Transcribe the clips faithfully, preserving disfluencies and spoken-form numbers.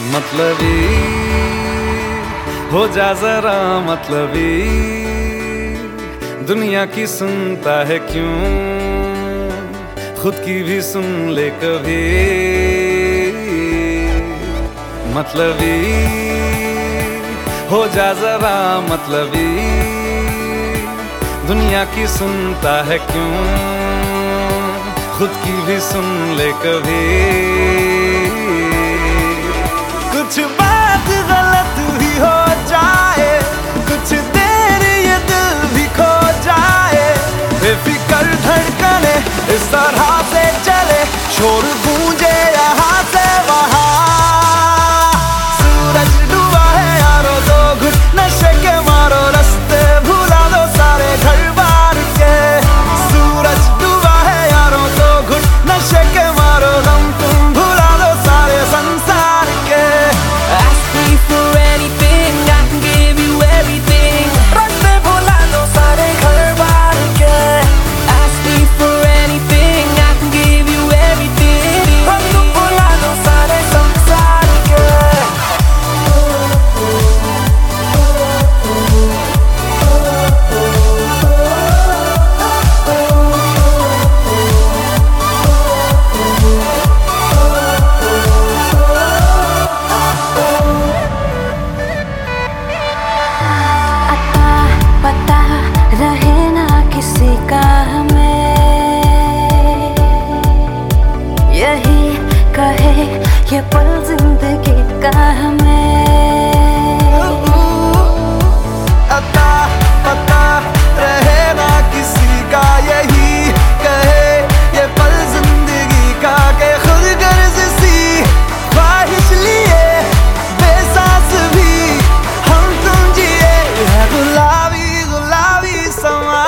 मतलबी हो जा जरा मतलबी, दुनिया की सुनता है क्यों, खुद की भी सुन ले कभी। मतलबी हो जा जरा मतलबी, दुनिया की सुनता है क्यों, खुद की भी सुन ले कभी। कुछ बात गलत भी हो जाए, कुछ देर ये दिल भी खो जाए, बेफिक्र धड़कने इस तरह से चले, शोर गूंजे यहाँ से वहाँ। सूरज डूबा है यारो, दो घुट नशे के मारो, रास्ते भुला दो सारे घर बार के। सूरज डूबा है यारो, दो घुट नशे के मारो, गम तुम भुला दो सारे संसार के। Ask me for anything, I can give you everything. रास्ते भुला दो सारे घर बार के। Ask me for anything, I can give you everything. हम तुम भुला दो सारे संसार के। रहे ना किसी का हमें, यही कहे ये पल जिंदगी का हमें। अता पता रहे ना किसी का, यही कहे ये पल जिंदगी का, के खुद गर्ज सी ख्वाहिश लिए बेसास भी हम तुम जिए है गुलाबी गुलाबी समा।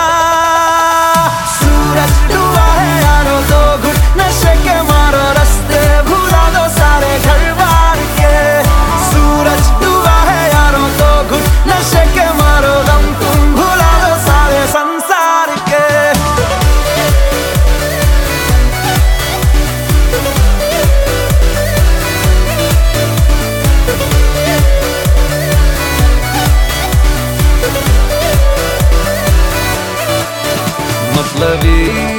सूरज डूबा है यारो, दो घुट नशे के मारो, रास्ते भुला दो सारे घर बार के। सूरज डूबा है यारो, दो घुट नशे के मारो, गम तुम भुला दो सारे संसार के। मतलबी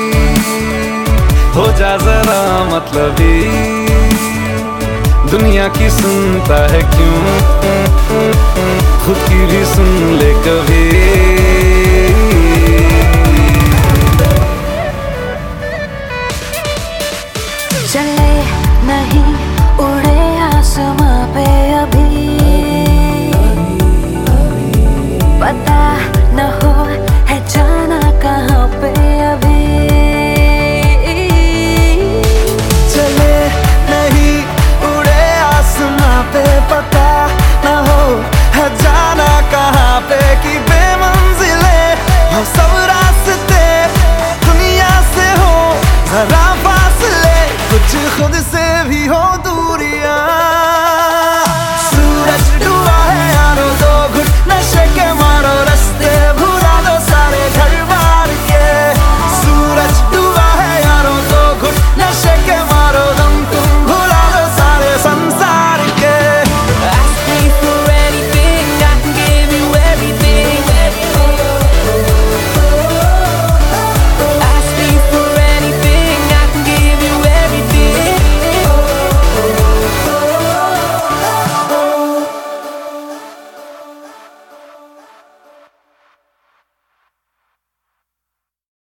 हो जा जरा मतलबी, दुनिया की सुनता है क्यों, खुद की भी सुन ले कभी। चले नहीं उड़े आसमां पे अभी, पता न हो है जाना